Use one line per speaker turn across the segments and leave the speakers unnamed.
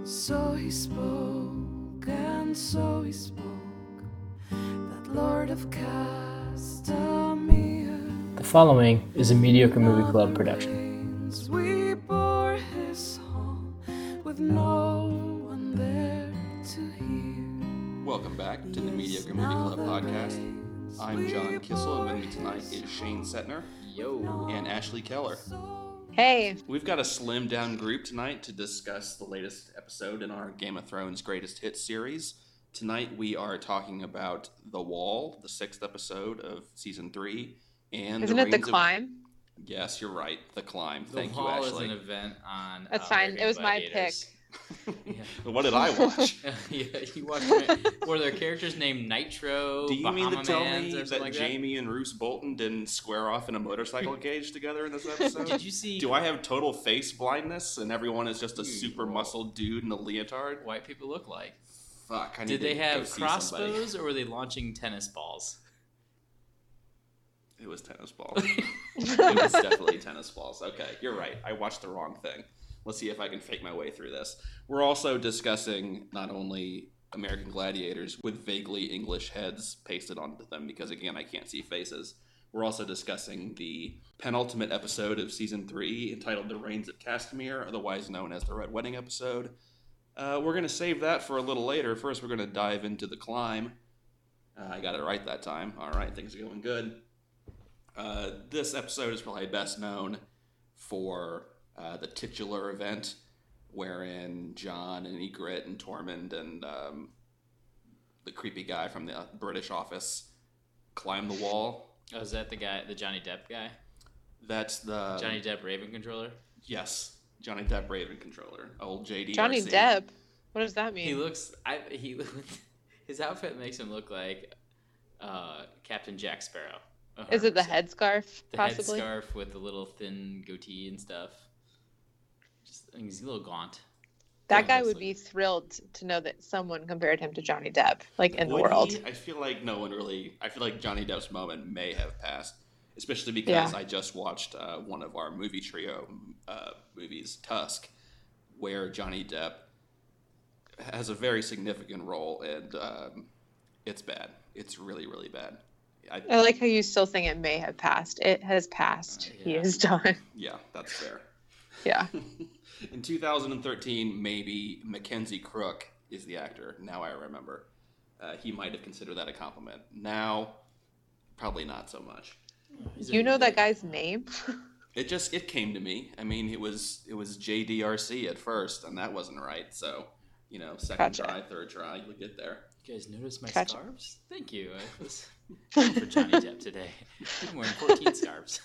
So he spoke, and so he spoke, that Lord of Castamere.
The following is a Mediocre Movie Club production.
We bore his hall with no one there to hear.
Welcome back to the Mediocre Movie Club podcast. I'm John Kissel, and with me tonight is Shane Setner.
Yo.
And Ashley Keller.
Hey.
We've got a slimmed down group tonight to discuss the latest episode in our Game of Thrones Greatest Hits series. Tonight we are talking about The Wall, the 6th episode of Season 3. And
Isn't it The Climb?
Yes, you're right. The Climb.
The
Thank you,
Wall
Ashley.
is an event on
That's fine.
American
It was my
Gladiators.
pick.
Yeah.
What did I watch?
Yeah, you watched it. Were there characters named Nitro,
Do you mean to tell
Bahamamans,
me
or something like that?
Jamie and Roose Bolton didn't square off in a motorcycle cage together in this episode?
Did you see
Do I have total face blindness and everyone is just a super muscled dude in a leotard?
white people look like?
Fuck, I need
Did
to
they
go
have
see
crossbows
somebody.
or were they launching tennis balls?
It was tennis balls. It was definitely tennis balls. Okay, you're right. I watched the wrong thing. Let's see if I can fake my way through this. We're also discussing not only American Gladiators with vaguely English heads pasted onto them because, again, I can't see faces. We're also discussing the penultimate episode of Season 3 entitled The Reigns of Castamere, otherwise known as the Red Wedding episode. We're going to save that for a little later. First, we're going to dive into The Climb. I got it right that time. All right, things are going good. This episode is probably best known for the titular event wherein Jon and Ygritte and Tormund and the creepy guy from the British office climb the wall.
Oh, is that the guy, the Johnny Depp guy?
That's the...
Johnny Depp Raven controller?
Yes, Johnny Depp Raven controller. Old JD.
Johnny Depp? What does that mean?
He looks... his outfit makes him look like Captain Jack Sparrow.
Is it the
100%.
headscarf,
The
possibly?
headscarf with the little thin goatee and stuff. He's a little gaunt.
That guy
honestly.
would be thrilled to know that someone compared him to Johnny Depp, like in the
Would
world.
he? I feel like no one really... I feel like Johnny Depp's moment may have passed, especially because I just watched one of our movie trio movies, Tusk, where Johnny Depp has a very significant role, and it's bad. It's really, really bad.
I like how you still think it may have passed. It has passed. He
Yeah.
is done.
Yeah, that's fair.
Yeah.
In 2013, maybe Mackenzie Crook is the actor. Now I remember. He might have considered that a compliment. Now, probably not so much.
You know that guy's name?
It came to me. I mean, it was JDRC at first, and that wasn't right. So, second
Gotcha.
try, third try, you'll get there.
You guys notice my
Gotcha.
scarves? Thank you. I was going for Johnny Depp today. I'm wearing 14 scarves.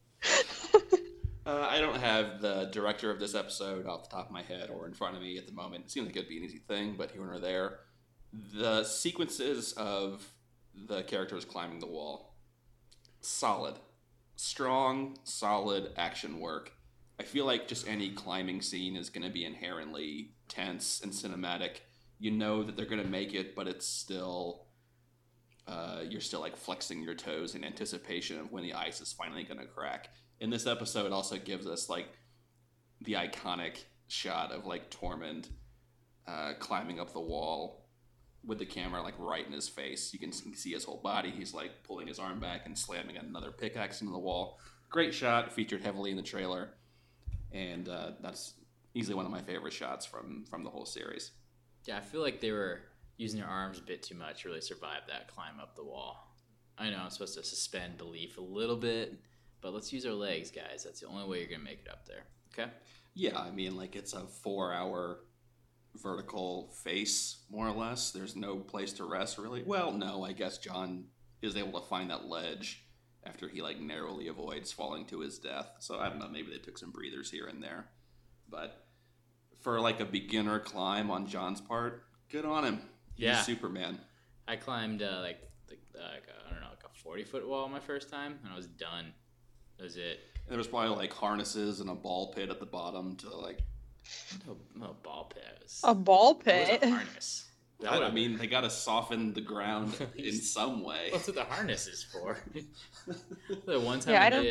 I don't have the director of this episode off the top of my head or in front of me at the moment. It seems like it'd be an easy thing, but here nor there. The sequences of the characters climbing the wall, solid. Strong, solid action work. I feel like just any climbing scene is going to be inherently tense and cinematic. You know that they're going to make it, but it's still... you're still like flexing your toes in anticipation of when the ice is finally going to crack. And this episode also gives us like the iconic shot of like Tormund climbing up the wall with the camera like right in his face. You can see his whole body. He's like pulling his arm back and slamming another pickaxe into the wall. Great shot, featured heavily in the trailer, and that's easily one of my favorite shots from the whole series.
Yeah, I feel like they were using their arms a bit too much to really survive that climb up the wall. I know I'm supposed to suspend belief a little bit, but let's use our legs, guys. That's the only way you're going to make it up there. Okay?
Yeah, I mean, like, it's a 4-hour vertical face, more or less. There's no place to rest, really. Well, no, I guess Jon is able to find that ledge after he, like, narrowly avoids falling to his death. So, I don't know, maybe they took some breathers here and there. But for, like, a beginner climb on Jon's part, good on him. He's
Yeah.
Superman.
I climbed, like a 40-foot wall my first time, and I was done. That was it.
And there was probably, like, harnesses and a ball pit at the bottom to, like...
No ball pit.
A ball
It was
pit?
a harness.
I mean, they gotta soften the ground in some way.
That's what the harness is for. The one time
Yeah, I
did
don't
it,
think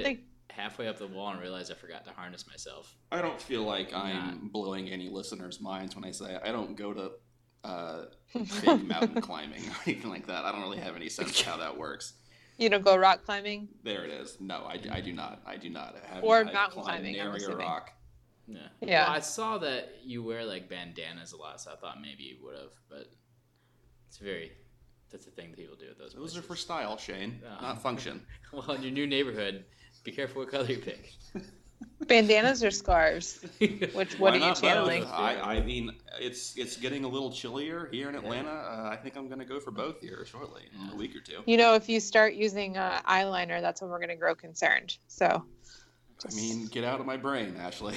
halfway up the wall and realized I forgot to harness myself.
I don't feel like I'm blowing any listeners' minds when I say I don't go to big mountain climbing or anything like that. I don't really have any sense of how that works.
You don't go rock climbing?
There it is. No, I do not. I do not.
Or
I've
mountain
climbed
climbing, I'm
nary a
assuming.
rock.
Yeah.
Well, I saw that you wear like bandanas a lot, so I thought maybe you would have, but that's a thing that people do at those
Those
places.
are for style, Shane, not function.
Well, in your new neighborhood, be careful what color you pick.
Bandanas or scarves? What
Why
are you
not
channeling?
both? I mean, it's getting a little chillier here in Atlanta. I think I'm going to go for both here shortly, in a week or two.
You know, if you start using eyeliner, that's when we're going to grow concerned. So,
I mean, get out of my brain, Ashley.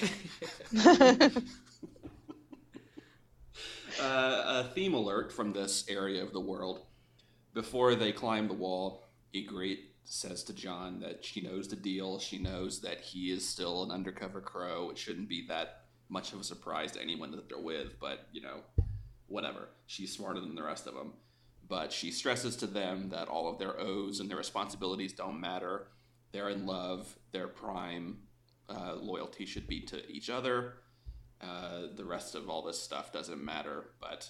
A theme alert from this area of the world. Before they climb the wall, Ygritte says to Jon that she knows the deal. She knows that he is still an undercover crow. It shouldn't be that much of a surprise to anyone that they're with, but, whatever. She's smarter than the rest of them. But she stresses to them that all of their oaths and their responsibilities don't matter. They're in love. Their prime loyalty should be to each other. The rest of all this stuff doesn't matter, but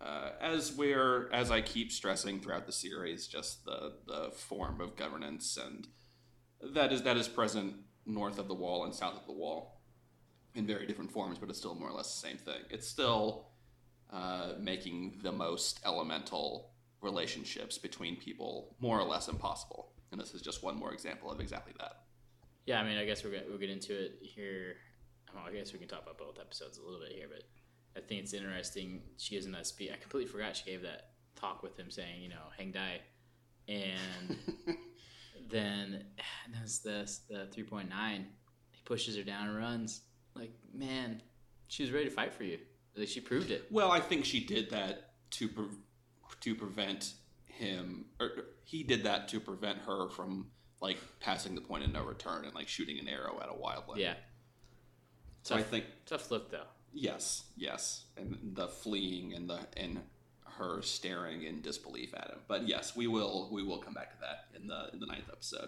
as I keep stressing throughout the series, just the form of governance and that is present north of the wall and south of the wall in very different forms, but it's still more or less the same thing. It's still making the most elemental relationships between people more or less impossible, and this is just one more example of exactly that.
Yeah, I mean, I guess we'll get into it here. Well, I guess we can talk about both episodes a little bit here, but I think it's interesting. She gives him that speech. I completely forgot she gave that talk with him saying, hang die. And then there's the 3.9. He pushes her down and runs. Like, man, she was ready to fight for you. Like, she proved it.
Well, I think she did that to prevent him, or he did that to prevent her from, like, passing the point of no return and, like, shooting an arrow at a wildling.
Yeah.
So I think
tough look though. Yes,
and the fleeing and her staring in disbelief at him. But yes, we will come back to that in the 9th episode.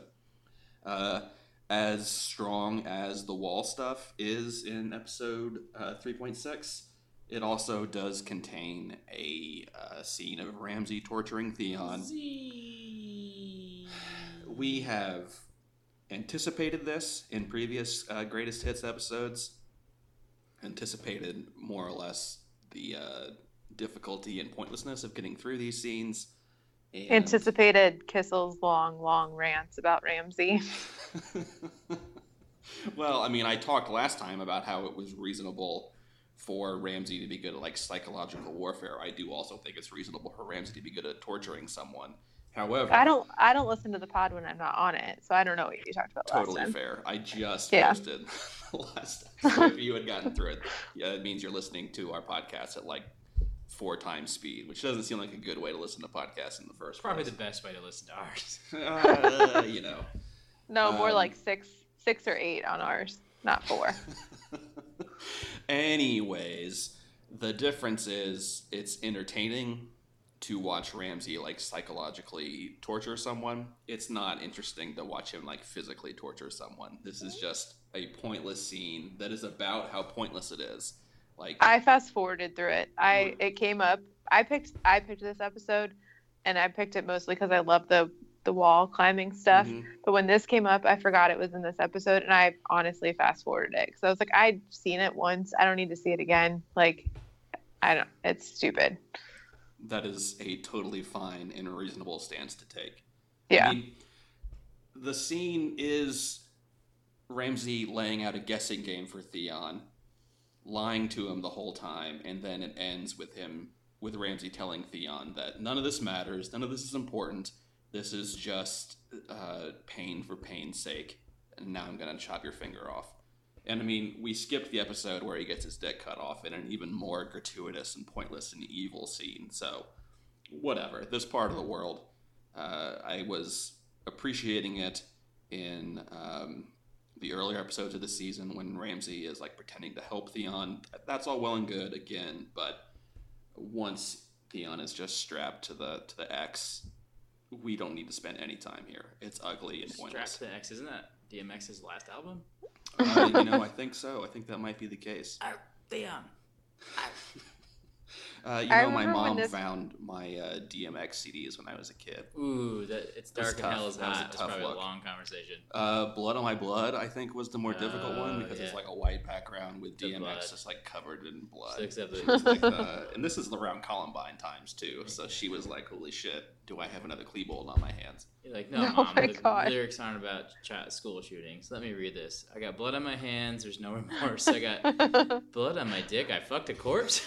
As strong as the wall stuff is in episode 3.6, it also does contain a scene of Ramsay torturing Theon. We have anticipated this in previous Greatest Hits episodes. Anticipated more or less the difficulty and pointlessness of getting through these scenes. And
Anticipated Kissel's long rants about Ramsay.
Well, I mean, I talked last time about how it was reasonable for Ramsay to be good at, like, psychological warfare. I do also think it's reasonable for Ramsay to be good at torturing someone. However,
I don't listen to the pod when I'm not on it, so I don't know what you talked about last
totally
time.
fair. I just posted the last time. So if you had gotten through it, it means you're listening to our podcast at like 4 times speed, which doesn't seem like a good way to listen to podcasts in the first
Probably
place.
the best way to listen to ours.
No, more like 6 or 8 on ours, not 4.
Anyways, the difference is it's entertaining to watch Ramsay, like, psychologically torture someone. It's not interesting to watch him, like, physically torture someone. This is just a pointless scene that is about how pointless it is. Like,
I fast forwarded through it. It came up. I picked this episode, and I picked it mostly because I love the wall climbing stuff.
Mhm.
But when this came up, I forgot it was in this episode, and I honestly fast forwarded it because I was like, I'd seen it once. I don't need to see it again. Like, it's stupid.
that is a totally fine and reasonable stance to take.
Yeah.
I mean, the scene is Ramsay laying out a guessing game for Theon, lying to him the whole time, and then it ends with Ramsay telling Theon that none of this matters, none of this is important, this is just pain for pain's sake, and now I'm going to chop your finger off. And I mean, we skipped the episode where he gets his dick cut off in an even more gratuitous and pointless and evil scene. So, whatever. This part of the world, I was appreciating it in the earlier episodes of the season when Ramsay is, like, pretending to help Theon. That's all well and good again, but once Theon is just strapped to the X, we don't need to spend any time here. It's ugly and pointless.
Strapped to the X, isn't that DMX's last album?
I think so. I think that might be the case.
Damn.
My
remember when
mom
this-
found my DMX CDs when I was a kid.
Ooh, It's Dark and
tough.
Hell is
That was a
Hot. It's
tough
probably
look.
a long conversation.
Blood on My Blood, I think, was the more difficult one because it's
yeah.
like a white background with
The
DMX
blood.
just like covered in blood.
So except
It's
that
like and this is around Columbine times too, so she was like, "Holy shit, do I have another Klebold on my hands?"
you're like, no,
Oh
Mom,
my
the
God.
lyrics aren't about school shootings. Let me read this. I got blood on my hands. There's no remorse. I got blood on my dick. I fucked a corpse.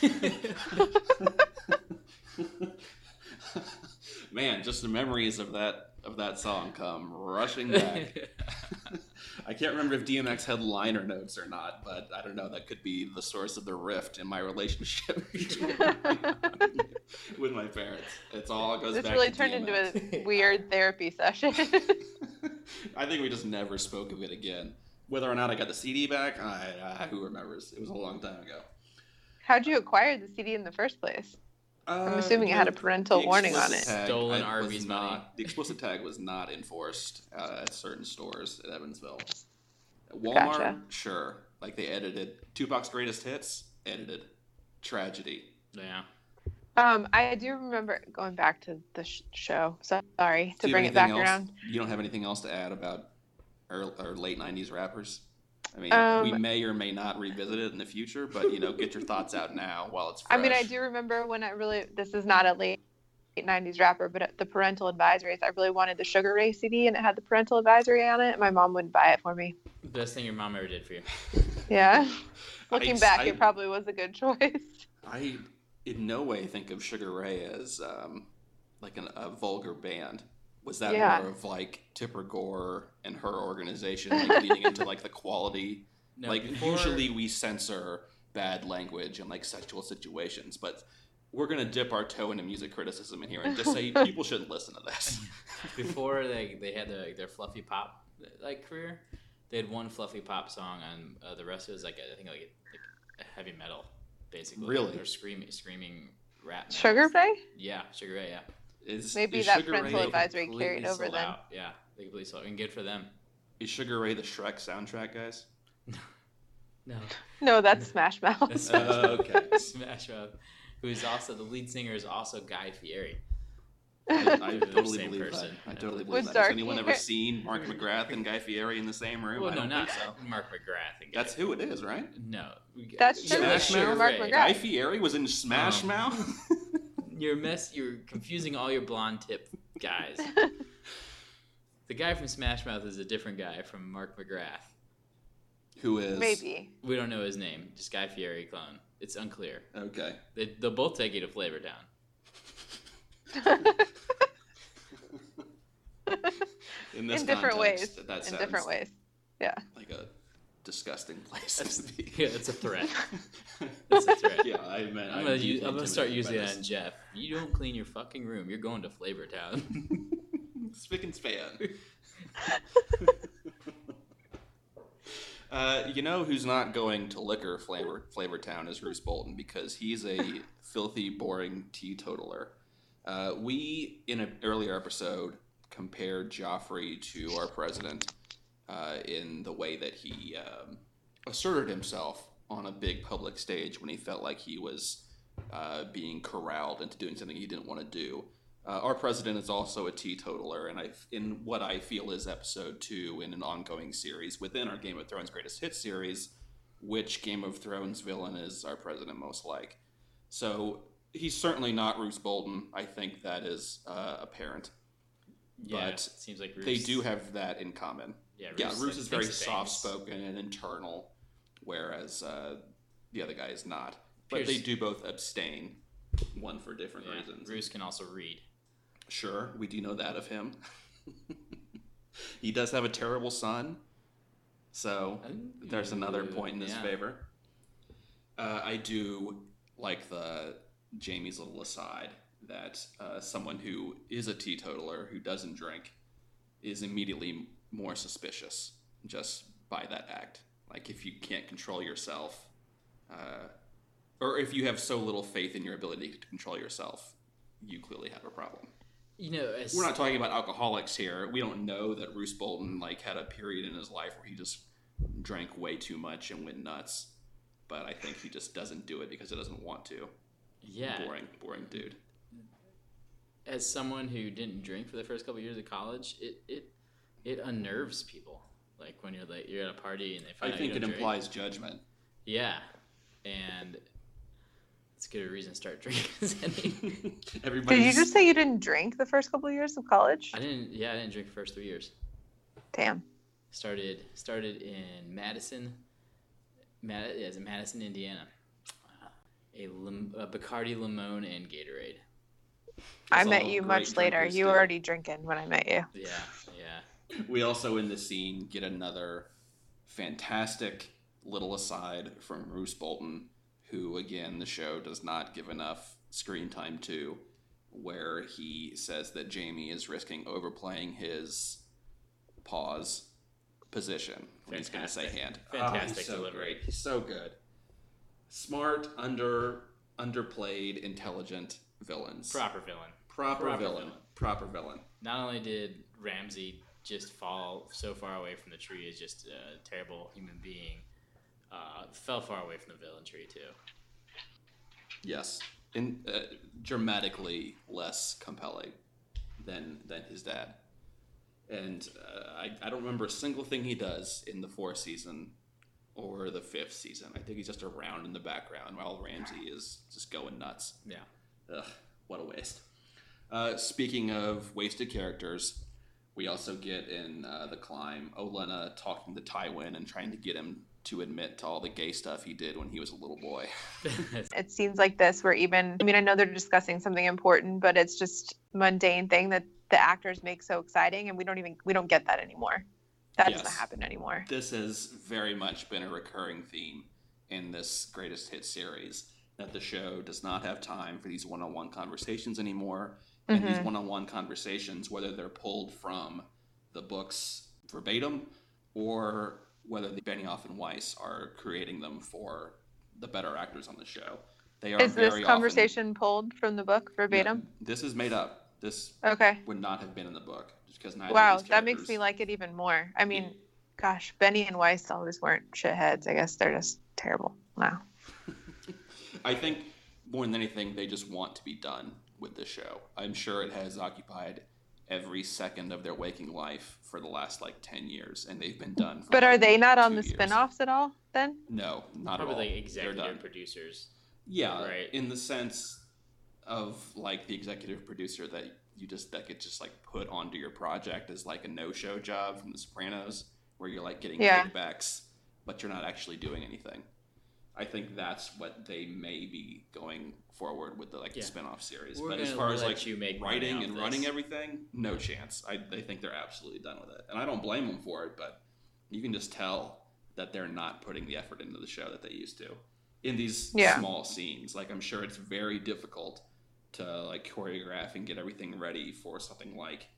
Man, just the memories of that song come rushing back. I can't remember if DMX had liner notes or not, but I don't know. That could be the source of the rift in my relationship with my parents. It's all goes
This
back
really
to
turned
DMX.
into a weird therapy session.
I think we just never spoke of it again. Whether or not I got the CD back, who remembers? It was a long time ago.
How'd you acquire the CD in the first place? I'm assuming it had a parental
the
warning on
explicit
it.
tag
Stolen
was
Arby's money.
not- The explicit tag was not enforced at certain stores at Evansville. At Walmart,
Gotcha.
sure. Like they edited Tupac's greatest hits, edited Tragedy.
Yeah.
I do remember going back to the show. So sorry to
Do you have
bring it
anything
back
else?
around.
You don't have anything else to add about our late '90s rappers? I mean, we
Um,
may or may not revisit it in the future, but get your thoughts out now while it's fresh.
I mean, I do remember when this is not a late 90s rapper, but at the parental advisories, I really wanted the Sugar Ray CD and it had the parental advisory on it. My mom wouldn't buy it for me.
Best thing your mom ever did for you.
Yeah. Looking back,
I-
it probably was a good choice.
I in no way think of Sugar Ray as like a vulgar band. Was that
Yeah.
more of like Tipper Gore and her organization like leading into like the quality?
No,
like
before-
usually we censor bad language and like sexual situations, but we're gonna dip our toe into music criticism in here and just say people shouldn't listen to this.
before they had their fluffy pop career, they had one fluffy pop song, and the rest was like I think like heavy metal, basically.
Really?
Or screaming rap. metal.
Sugar Ray?
Yeah, Sugar Ray. Yeah.
Maybe
is
that
Sugar
parental
Ray,
advisory
Completely
carried over
sold
then.
out. Yeah, they completely sold. And good for them.
Is Sugar Ray the Shrek soundtrack, guys?
No.
No, that's Smash Mouth.
That's
Okay.
Smash Mouth, who is also the lead singer, is also Guy Fieri.
I
They're the
totally
same
believe
person.
that. I totally
Would
believe that. Has
Dark
anyone ever
Hair-
seen Mark McGrath and Guy Fieri in the same room?
Well,
I
no,
don't
not
think so.
Mark McGrath. And Guy
That's who it is, right?
No.
That's
Smash
Sugar
Mouth?
Mark
Ray.
McGrath.
Guy Fieri was in Smash
Oh.
Mouth?
You're confusing all your blonde tip guys. The guy from Smash Mouth is a different guy from Mark McGrath.
Who is?
Maybe.
We don't know his name. Just Guy Fieri clone. It's unclear.
Okay.
They'll both take you to Flavor Town.
In this
In different
context,
ways.
that
In
sounds
different ways. Yeah.
like a disgusting place to be.
Yeah, it's a threat. That's a threat.
Yeah, I meant.
I'm gonna start using that on Jeff. You don't clean your fucking room. You're going to Flavor Town.
Spick and span. You know who's not going to liquor Flavor Town is Roose Bolton because he's a filthy, boring teetotaler. We, in an earlier episode, compared Joffrey to our president in the way that he asserted himself on a big public stage when he felt like he was being corralled into doing something he didn't want to do. Our president is also a teetotaler, and in what I feel is episode 2 in an ongoing series within our Game of Thrones Greatest Hits series, which Game of Thrones villain is our president most like? So he's certainly not Roose Bolton. I think that is apparent.
Yeah,
But
it seems like Roose,
they do have that in common.
Yeah,
Roose is very
thinks things.
soft-spoken and internal, whereas the other guy is not. But
Pierce-
they do both abstain, one for different
Yeah,
reasons.
Roose can also read.
Sure, we do know that of him. He does have a terrible son, so there's another point in his
Yeah.
favor. I do like the Jamie's little aside that someone who is a teetotaler who doesn't drink is immediately more suspicious just by that act. Like if you can't control yourself, or if you have so little faith in your ability to control yourself, you clearly have a problem. We're not talking about alcoholics here. We don't know that Roose Bolton had a period in his life where he just drank way too much and went nuts. But I think he just doesn't do it because he doesn't want to.
Yeah.
Boring dude.
As someone who didn't drink for the first couple of years of college, it unnerves people. Like when you're at a party and they find out you don't drink.
Implies judgment.
Yeah, and it's a good reason to start drinking.
Did you just say you didn't drink the first couple of years of college?
I didn't drink the first 3 years.
Damn.
Started in Madison, Indiana. A Bacardi Limon and Gatorade.
I met you much later. You were already drinking when I met you.
Yeah.
We also in the scene get another fantastic little aside from Roose Bolton, who again the show does not give enough screen time to, where he says that Jamie is risking overplaying his pause position when he's going to say hand.
Fantastic
he's so
delivery.
Great. He's so good. Smart, underplayed, intelligent villains.
Proper
villain.
Not only did Ramsey just fall so far away from the tree as just a terrible human being, fell far away from the villain tree too.
Yes, dramatically less compelling than his dad. And I don't remember a single thing he does in the 4th season or the 5th season. I think he's just around in the background while Ramsey is just going nuts.
Yeah.
Ugh, what a waste. Speaking of wasted characters, we also get in The Climb Olenna talking to Tywin and trying to get him to admit to all the gay stuff he did when he was a little boy.
It seems like this where I know they're discussing something important, but it's just mundane thing that the actors make so exciting, and we don't get that anymore. That doesn't happen anymore.
This has very much been a recurring theme in this Greatest Hits series, that the show does not have time for these one-on-one conversations anymore. And these one-on-one conversations, whether they're pulled from the books verbatim or whether Benioff and Weiss are creating them for the better actors on the show, they are. Is
this conversation pulled from the book verbatim?
No, this is made up. This would not have been in the book just because neither.
Wow,
of these
that makes me like it even more. I mean, gosh, Benny and Weiss always weren't shitheads. I guess they're just terrible now.
I think more than anything, they just want to be done with this show. I'm sure it has occupied every second of their waking life for the last 10 years, and they've been done for
But are they not on the
years.
spin-offs at all then?
No, not
Probably
at all.
like executive producers.
Yeah,
right.
In the sense of the executive producer that could just put onto your project as a no-show job from The Sopranos, where you're getting kickbacks, but you're not actually doing anything. I think that's what they may be going forward with the spin-off series. But as far as writing and running everything, no chance. They think they're absolutely done with it. And I don't blame them for it, but you can just tell that they're not putting the effort into the show that they used to in these small scenes. I'm sure it's very difficult to choreograph and get everything ready for something like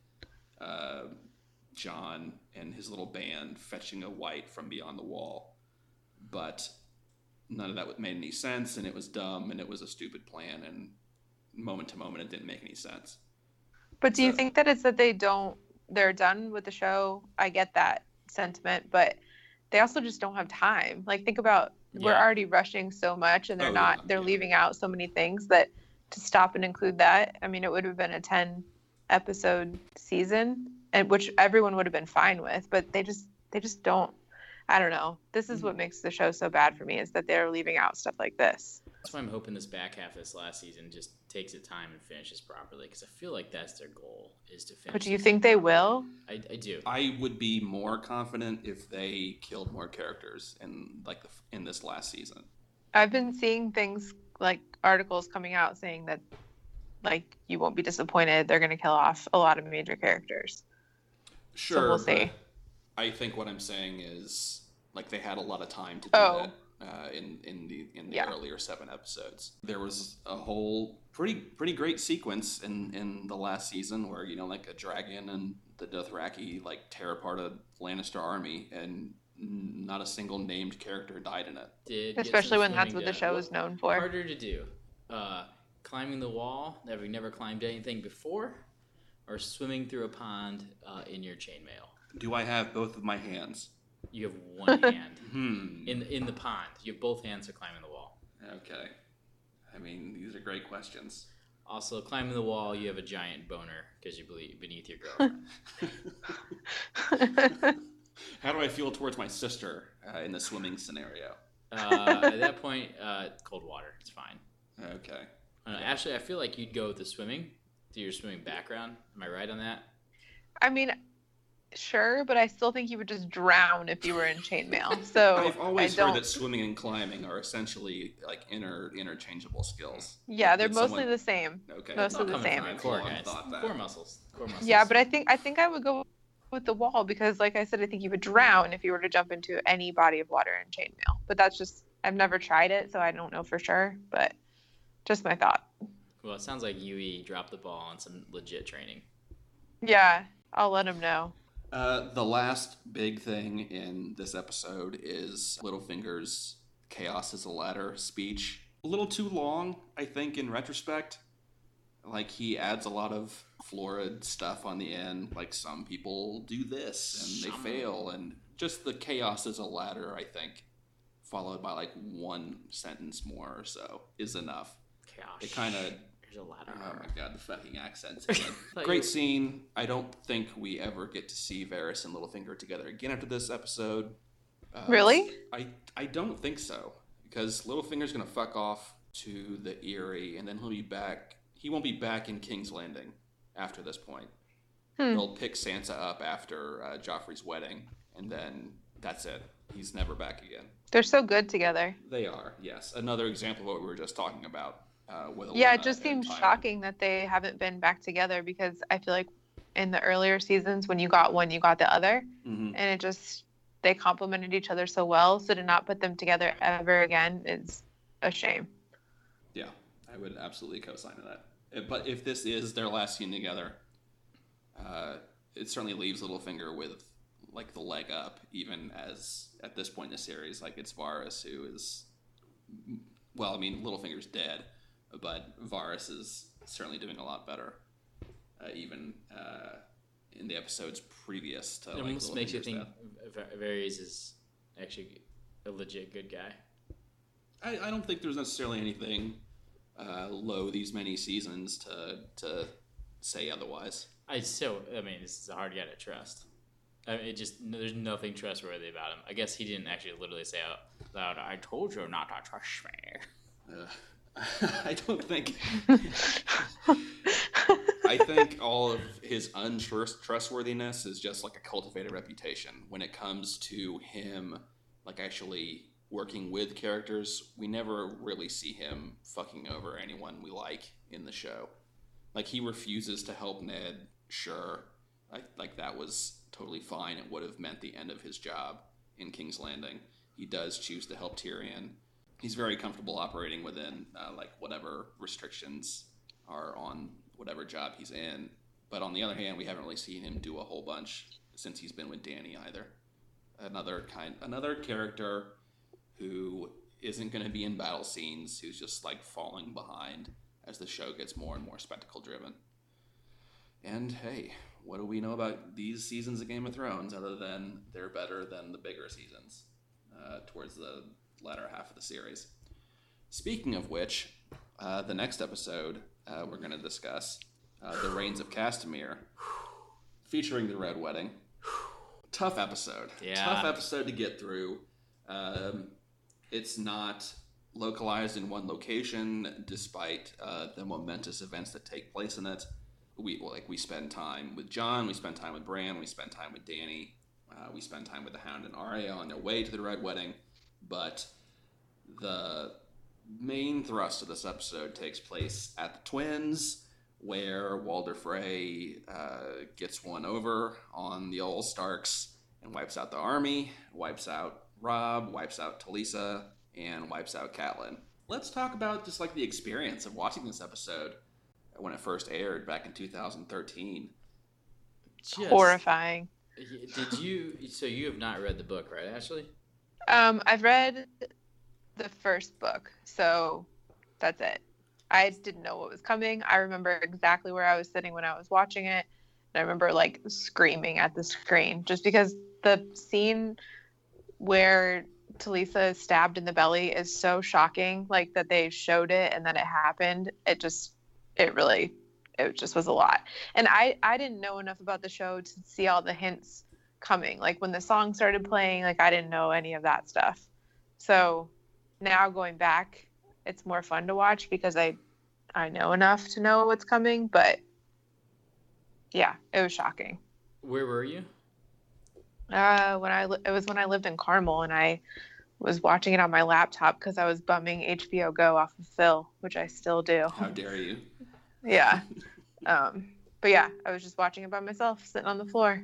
John and his little band fetching a white from beyond the wall. But none of that made any sense, and it was dumb, and it was a stupid plan, and moment to moment it didn't make any sense.
But do you think that it's that they're done with the show? I get that sentiment, but they also just don't have time. Think about, we're already rushing so much, and they're leaving out so many things that to stop and include that, I mean, it would have been a 10 episode season, and which everyone would have been fine with, but they just don't. I don't know. This is what makes the show so bad for me, is that they're leaving out stuff like this.
That's why I'm hoping this back half of this last season just takes its time and finishes properly, because I feel like that's their goal, is to finish.
But do you think they will?
I do.
I would be more confident if they killed more characters in this last season.
I've been seeing things articles coming out saying that you won't be disappointed. They're going to kill off a lot of major characters.
Sure.
So we'll see.
I think what I'm saying is they had a lot of time to do that in the earlier 7 episodes. There was a whole pretty great sequence in the last season where a dragon and the Dothraki tear apart a Lannister army, and not a single named character died in it.
Especially when that's what the show is known for.
Harder to do, climbing the wall. Have we never climbed anything before, or swimming through a pond in your chainmail?
Do I have both of my hands?
You have one hand in the pond. You have both hands to climbing the wall.
Okay. I mean, these are great questions.
Also, climbing the wall, you have a giant boner because you believe beneath your girlfriend.
How do I feel towards my sister in the swimming scenario?
At that point, cold water. It's fine.
Okay.
Ashley, I feel like you'd go with the swimming, to your swimming background. Am I right on that?
I mean, sure, but I still think you would just drown if you were in chainmail. So
I've always heard that swimming and climbing are essentially like interchangeable skills.
Yeah, they're mostly the same.
Okay.
Mostly the same.
Core guys. Core muscles.
Yeah, but I think I would go with the wall because, like I said, I think you would drown if you were to jump into any body of water in chainmail. But that's just, I've never tried it, so I don't know for sure. But just my thought.
Well, it sounds like Yui dropped the ball on some legit training.
Yeah, I'll let him know.
The last big thing in this episode is Littlefinger's "Chaos is a Ladder" speech. A little too long, I think, in retrospect. Like, he adds a lot of florid stuff on the end. Like, some people do this and they fail. And just the "chaos is a ladder," I think, followed by like one sentence more or so, is enough.
Chaos.
It kind of...
There's a ladder.
Oh my god, the fucking accents again. Great scene. I don't think we ever get to see Varys and Littlefinger together again after this episode.
Really?
I don't think so. Because Littlefinger's going to fuck off to the Eyrie, and then he'll be back. He won't be back in King's Landing after this point. They'll pick Sansa up after Joffrey's wedding, and then that's it. He's never back again.
They're so good together.
They are, yes. Another example of what we were just talking about.
Yeah, it just seems shocking that they haven't been back together because I feel like in the earlier seasons, when you got one, you got the other. And it just, they complemented each other so well. So to not put them together ever again is a shame.
Yeah, I would absolutely co-sign to that. But if this is their last scene together, it certainly leaves Littlefinger with like the leg up, even as at this point in the series, like it's Varys who is, well, I mean, Littlefinger's dead. But Varys is certainly doing a lot better, even in the episodes previous to.
It almost makes you think Varys is actually a legit good guy.
I don't think there's necessarily anything low these many seasons to say otherwise. I
mean, this is a hard guy to trust. I mean, there's nothing trustworthy about him. I guess he didn't actually literally say out loud, "I told you not to trust me."
I don't think. I think all of his untrustworthiness is just like a cultivated reputation. When it comes to him, like actually working with characters, we never really see him fucking over anyone we like in the show. Like, he refuses to help Ned. Sure, like that was totally fine. It would have meant the end of his job in King's Landing. He does choose to help Tyrion. He's very comfortable operating within like whatever restrictions are on whatever job he's in. But on the other hand, we haven't really seen him do a whole bunch since he's been with Dany either. Another character who isn't going to be in battle scenes, who's just like falling behind as the show gets more and more spectacle driven. And hey, what do we know about these seasons of Game of Thrones other than they're better than the bigger seasons towards the latter half of the series? Speaking of which, the next episode we're going to discuss The Rains of Castamere, featuring the Red Wedding. Tough episode.
Yeah.
Tough episode to get through. It's not localized in one location, despite the momentous events that take place in it. We spend time with Jon, we spend time with Bran, we spend time with Dany, we spend time with the Hound and Arya on their way to the Red Wedding. But the main thrust of this episode takes place at the Twins, where Walder Frey gets one over on the old Starks and wipes out the army, wipes out Robb, wipes out Talisa, and wipes out Catelyn. Let's talk about just like the experience of watching this episode when it first aired back in 2013.
Horrifying.
So you have not read the book, right, Ashley?
I've read the first book, so that's it. I didn't know what was coming. I remember exactly where I was sitting when I was watching it. And I remember like screaming at the screen just because the scene where Talisa is stabbed in the belly is so shocking, like that they showed it and then it happened. It just was a lot. And I didn't know enough about the show to see all the hints coming. Like when the song started playing, like I didn't know any of that stuff. So now going back, it's more fun to watch because I know enough to know what's coming. But yeah, it was shocking.
Where were you?
It was when I lived in Carmel, and I was watching it on my laptop because I was bumming HBO Go off of Phil, which I still do.
How dare you?
Yeah. But yeah, I was just watching it by myself, sitting on the floor.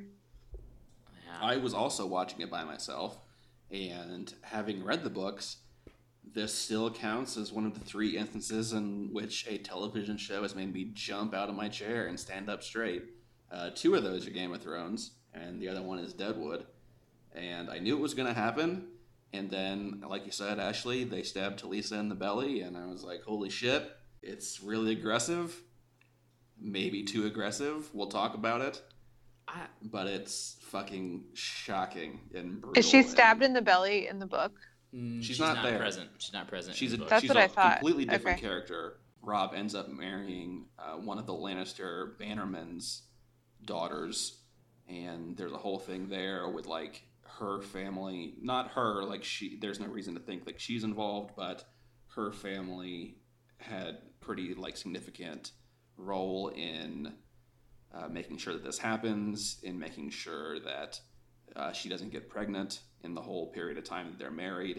Yeah.
I was also watching it by myself, and having read the books, this still counts as one of the 3 instances in which a television show has made me jump out of my chair and stand up straight. 2 of those are Game of Thrones, and the other one is Deadwood. And I knew it was going to happen, and then, like you said, Ashley, they stabbed Talisa in the belly, and I was like, holy shit, it's really aggressive. Maybe too aggressive. We'll talk about it. But it's fucking shocking and brutal.
Is she stabbed in the belly in the book?
She's not there.
Present. She's not present.
That's what I thought.
Completely different character. Rob ends up marrying one of the Lannister Bannerman's daughters, and there's a whole thing there with like her family. Not her, like she. There's no reason to think like she's involved, but her family had pretty like significant role in making sure that this happens, in making sure that she doesn't get pregnant in the whole period of time that they're married.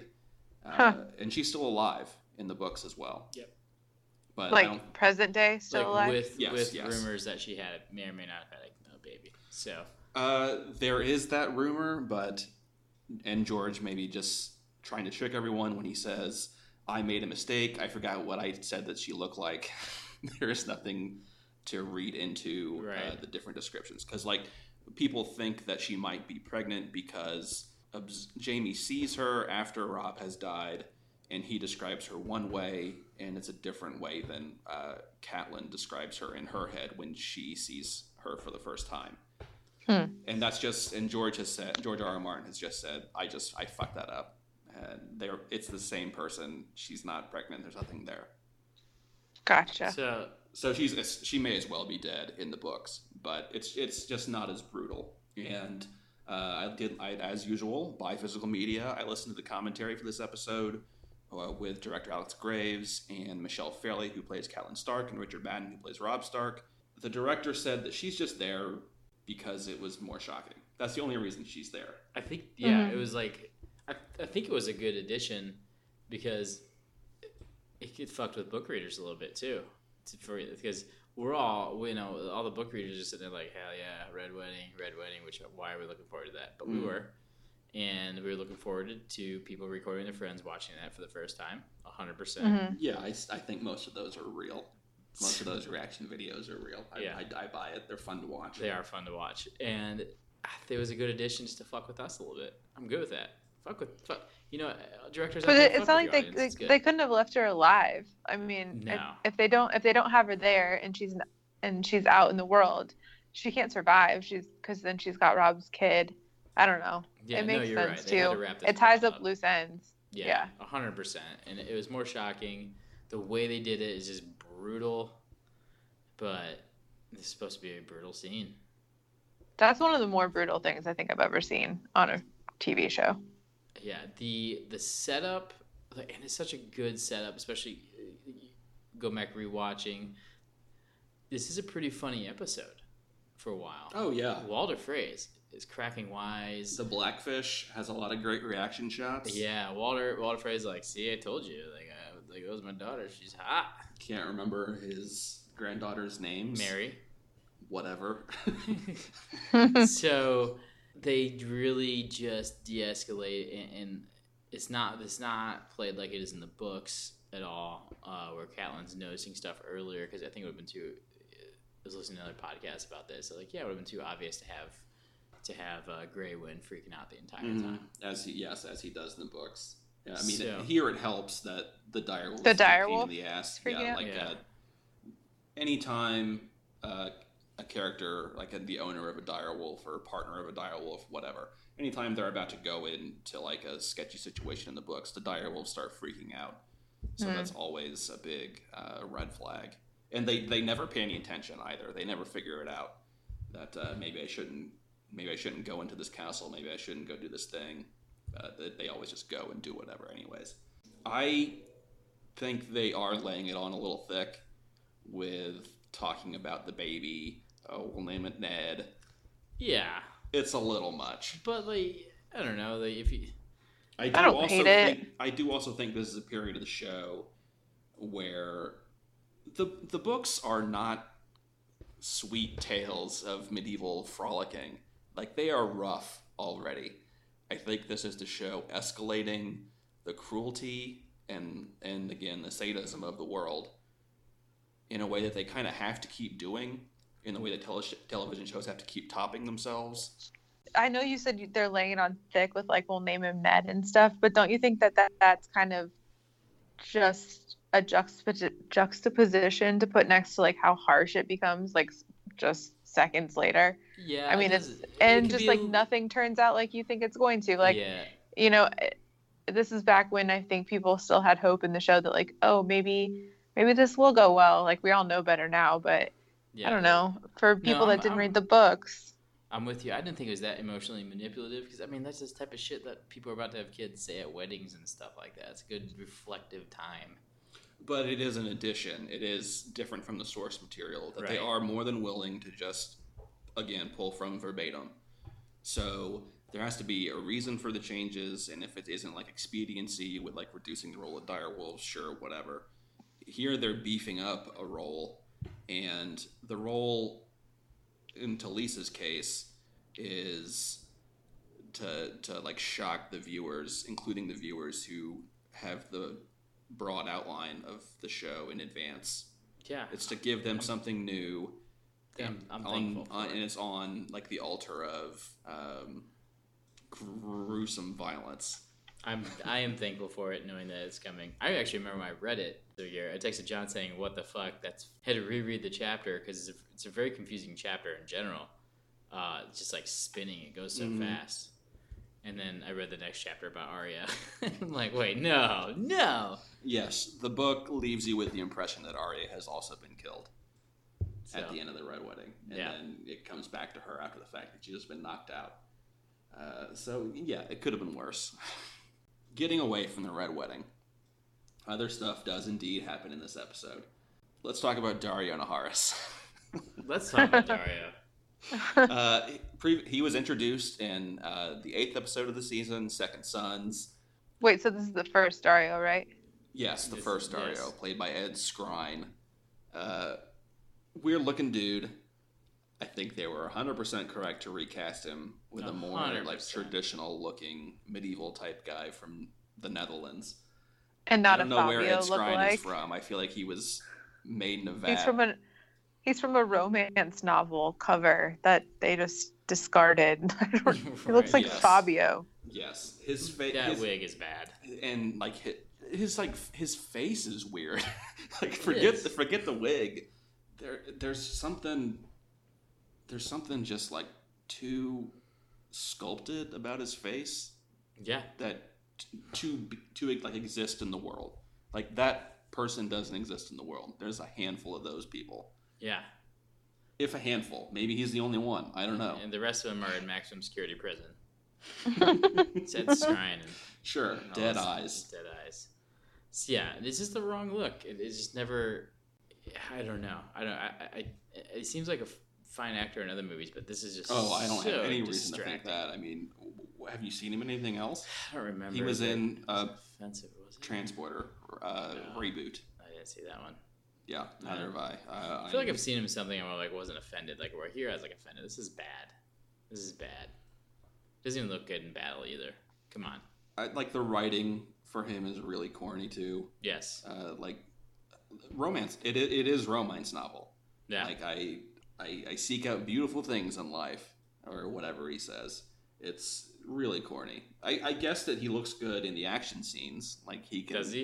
And she's still alive in the books as well.
Yep.
But
like present day, still alive?
With
Yes.
rumors that she may or may not have had a baby. So
there is that rumor, and George maybe just trying to trick everyone when he says, I made a mistake. I forgot what I said that she looked like. There is nothing to read into the different descriptions. Because, like, people think that she might be pregnant because Jaime sees her after Rob has died, and he describes her one way, and it's a different way than Catelyn describes her in her head when she sees her for the first time. And that's just, and George R.R. Martin has just said, I fucked that up. And it's the same person. She's not pregnant. There's nothing there.
Gotcha.
So she may as well be dead in the books, but it's just not as brutal. And I as usual buy physical media. I listened to the commentary for this episode with director Alex Graves and Michelle Fairley, who plays Catelyn Stark, and Richard Madden, who plays Robb Stark. The director said that she's just there because it was more shocking. That's the only reason she's there.
I think it was like I think it was a good addition because it could fucked with book readers a little bit too. Because we're all, all the book readers just sitting there like, hell yeah, Red Wedding, which why are we looking forward to that? But we were. And we were looking forward to people recording their friends watching that for the first time, 100%.
Yeah, I think most of those are real. Most of those reaction videos are real. I buy it. They're fun to watch.
They are fun to watch. And it was a good addition just to fuck with us a little bit. I'm good with that. Fuck. Directors.
But it's not like they couldn't have left her alive. I mean,
no.
if they don't have her there and she's out in the world, she can't survive. Because then she's got Rob's kid. I don't know.
Yeah,
it makes sense
too.
It ties up loose ends.
Yeah, 100%. And it was more shocking. The way they did it is just brutal. But this is supposed to be a brutal scene.
That's one of the more brutal things I think I've ever seen on a TV show.
Yeah, the setup, and it's such a good setup, especially go back rewatching. This is a pretty funny episode for a while.
Oh, yeah.
Walder Frey is cracking wise.
The Blackfish has a lot of great reaction shots.
Yeah, Walder Frey's like, see, I told you. Like it was my daughter. She's hot.
Can't remember his granddaughter's names.
Mary.
Whatever.
So they really just de-escalate, and it's not played like it is in the books at all, where Catelyn's noticing stuff earlier, because I think it would have been too. I was listening to another podcast about this. So it would have been too obvious to have Grey Wind freaking out the entire time.
As he does in the books. Yeah, I mean, here it helps that the direwolf
the direwolf
in the ass.
anytime
a character, like the owner of a direwolf or partner of a direwolf, whatever, anytime they're about to go into like a sketchy situation in the books, the direwolves start freaking out. So that's always a big red flag. And they never pay any attention either. They never figure it out that maybe I shouldn't go into this castle. Maybe I shouldn't go do this thing. They always just go and do whatever anyways. I think they are laying it on a little thick with talking about the baby. Oh, we'll name it Ned.
Yeah.
It's a little much.
But, like, I don't know. Like, if you...
I don't hate it.
I do also think this is a period of the show where the books are not sweet tales of medieval frolicking. Like, they are rough already. I think this is the show escalating the cruelty and again, the sadism of the world in a way that they kind of have to keep doing, in the way that television shows have to keep topping themselves.
I know you said they're laying it on thick with, like, we'll name him Ned and stuff, but don't you think that's kind of just a juxtaposition to put next to, like, how harsh it becomes, like, just seconds later?
Yeah.
I mean, nothing turns out like you think it's going to. Like, you know, this is back when I think people still had hope in the show that, like, oh, maybe this will go well. Like, we all know better now, but I don't know. For people that didn't read the books.
I'm with you. I didn't think it was that emotionally manipulative because, I mean, that's this type of shit that people are about to have kids say at weddings and stuff like that. It's a good reflective time.
But it is an addition. It is different from the source material that they are more than willing to just, again, pull from verbatim. So there has to be a reason for the changes, and if it isn't like expediency with like reducing the role of direwolves, sure, whatever. Here they're beefing up a role, and the role in Talisa's case is to like shock the viewers, including the viewers who have the broad outline of the show in advance.
Yeah,
it's to give them something new.
I'm thankful for
and it's on like the altar of gruesome violence.
I am thankful for it, knowing that it's coming. I actually remember when I read it the year. I texted John saying, "What the fuck?" Had to reread the chapter because it's a very confusing chapter in general. It's just like spinning; it goes so fast. And then I read the next chapter about Arya. I'm like, wait, no.
Yes, the book leaves you with the impression that Arya has also been killed at the end of the Red Wedding, and then it comes back to her after the fact that she's just been knocked out. So yeah, it could have been worse. Getting away from the Red Wedding, other stuff does indeed happen in this episode. Let's talk about Daario Naharis.
Let's talk about Daario.
He was introduced in the 8th episode of the season, Second Sons.
Wait, so this is the first Daario, right?
Yes, the first Daario, played by Ed Skrein. Weird looking dude. I think they were 100% correct to recast him with a more
100%.
like traditional looking medieval type guy from the Netherlands.
And not
I don't
a
know where Ed
Fabio
Skrein
lookalike.
is from. I feel like he was made in a vat.
He's from a romance novel cover that they just discarded. He looks like Fabio.
Yes, his face.
That wig is bad,
and like his face is weird. Like forget the wig. There's something just like too sculpted about his face.
Yeah,
that to like exist in the world. Like that person doesn't exist in the world. There's a handful of those people.
Yeah.
If a handful. Maybe he's the only one. I don't know.
And the rest of them are in maximum security prison. It's Ed Skrein.
Sure. Dead eyes.
So yeah, it's just the wrong look. It's just never... I don't know. It seems like a fine actor in other movies, but this is just
I don't have any reason
distracting.
to think that. I mean, have you seen him in anything else?
I don't remember.
He was in
offensive, was it?
Transporter reboot.
I didn't see that one.
Yeah, neither have I.
I feel like I've seen him in something and I like wasn't offended. Like where here I was like offended. This is bad. Doesn't even look good in battle either. Come on.
Like the writing for him is really corny too.
Yes.
Like romance. It is romance novel.
Yeah.
Like I seek out beautiful things in life, or whatever he says. It's really corny. I guess that he looks good in the action scenes. Like he can.
Does he?